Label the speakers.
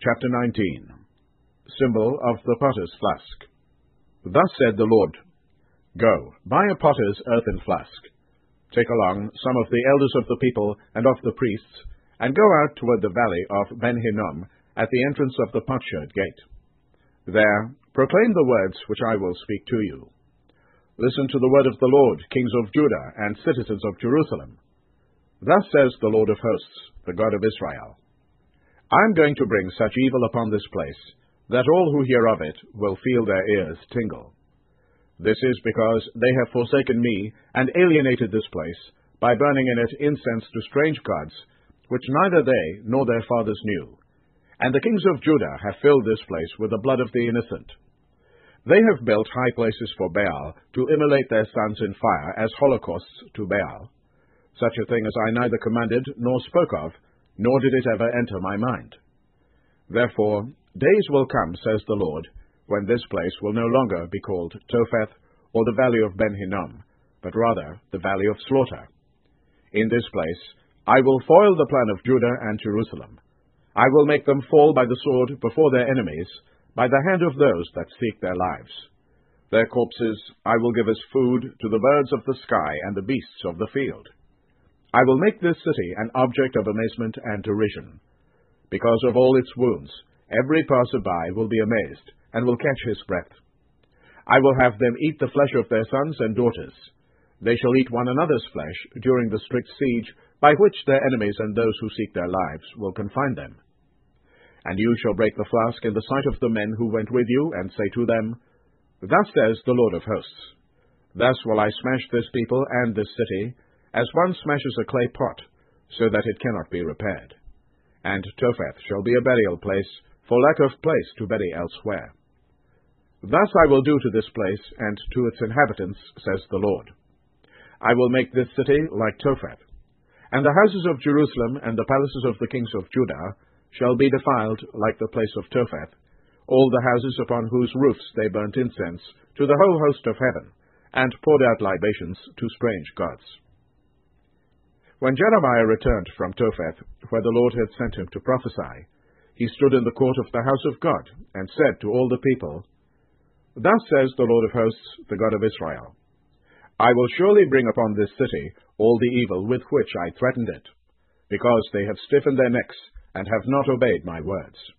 Speaker 1: Chapter 19. Symbol of the potter's flask. Thus said the Lord, Go, buy a potter's earthen flask. Take along some of the elders of the people and of the priests, and go out toward the valley of Ben-Hinnom, at the entrance of the potsherd gate. There proclaim the words which I will speak to you. Listen to the word of the Lord, kings of Judah and citizens of Jerusalem. Thus says the Lord of hosts, the God of Israel, I am going to bring such evil upon this place, that all who hear of it will feel their ears tingle. This is because they have forsaken me, and alienated this place, by burning in it incense to strange gods, which neither they nor their fathers knew. And the kings of Judah have filled this place with the blood of the innocent. They have built high places for Baal, to immolate their sons in fire as holocausts to Baal. Such a thing as I neither commanded nor spoke of, nor did it ever enter my mind. Therefore days will come, says the Lord, when this place will no longer be called Topheth, or the valley of Ben-Hinnom, but rather the valley of slaughter. In this place I will foil the plan of Judah and Jerusalem. I will make them fall by the sword before their enemies, by the hand of those that seek their lives. Their corpses I will give as food to the birds of the sky and the beasts of the field. I will make this city an object of amazement and derision. Because of all its wounds, every passer-by will be amazed, and will catch his breath. I will have them eat the flesh of their sons and daughters. They shall eat one another's flesh during the strict siege, by which their enemies and those who seek their lives will confine them. And you shall break the flask in the sight of the men who went with you, and say to them, Thus says the Lord of hosts, Thus will I smash this people and this city, as one smashes a clay pot, so that it cannot be repaired. And Topheth shall be a burial place, for lack of place to bury elsewhere. Thus I will do to this place and to its inhabitants, says the Lord. I will make this city like Topheth, and the houses of Jerusalem and the palaces of the kings of Judah shall be defiled like the place of Topheth, all the houses upon whose roofs they burnt incense to the whole host of heaven, and poured out libations to strange gods. When Jeremiah returned from Topheth, where the Lord had sent him to prophesy, he stood in the court of the house of God, and said to all the people, Thus says the Lord of hosts, the God of Israel, I will surely bring upon this city all the evil with which I threatened it, because they have stiffened their necks, and have not obeyed my words.